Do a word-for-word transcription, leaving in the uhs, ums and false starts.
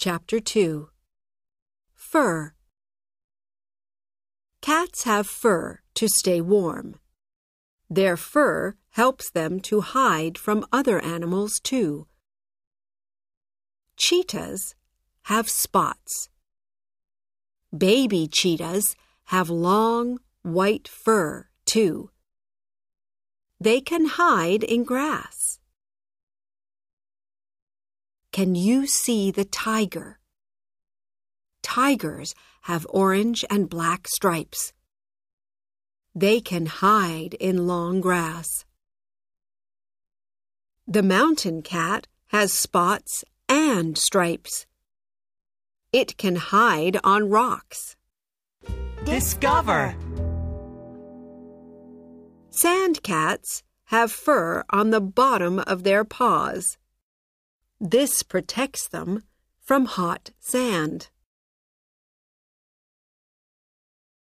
Chapter two. Fur. Cats have fur to stay warm. Their fur helps them to hide from other animals too. Cheetahs have spots. Baby cheetahs have long, white fur too. They can hide in grass. Can you see the tiger? Tigers have orange and black stripes. They can hide in long grass. The mountain cat has spots and stripes. It can hide on rocks. Discover! Sand cats have fur on the bottom of their paws. This protects them from hot sand.